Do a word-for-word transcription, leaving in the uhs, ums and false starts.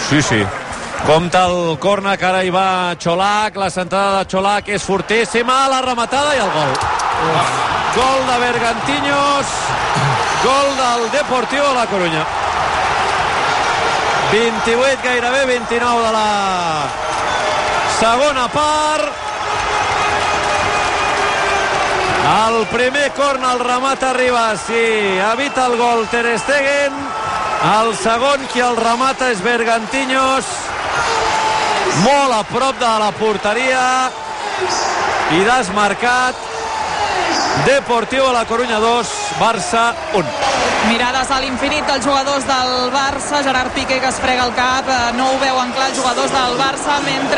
Sí, sí. Compte el corner, que ara hi va Xolac, la centrada de Xolac és fortíssima, la rematada i el gol. Gol de Bergantiños, gol del Deportivo La Coruña. vint-i-vuit, gairebé vint-i-nou de la segona part. El primer corner el remata Ribas i evita el gol Ter Stegen. El segon qui el remata és Bergantiños, molt a prop de la porteria, i desmarcat. Deportivo La Coruña dos, Barça un. Mirades a l'infinit dels jugadors del Barça. Gerard Piqué, que es frega el cap, no ho veuen clar els jugadors del Barça, mentre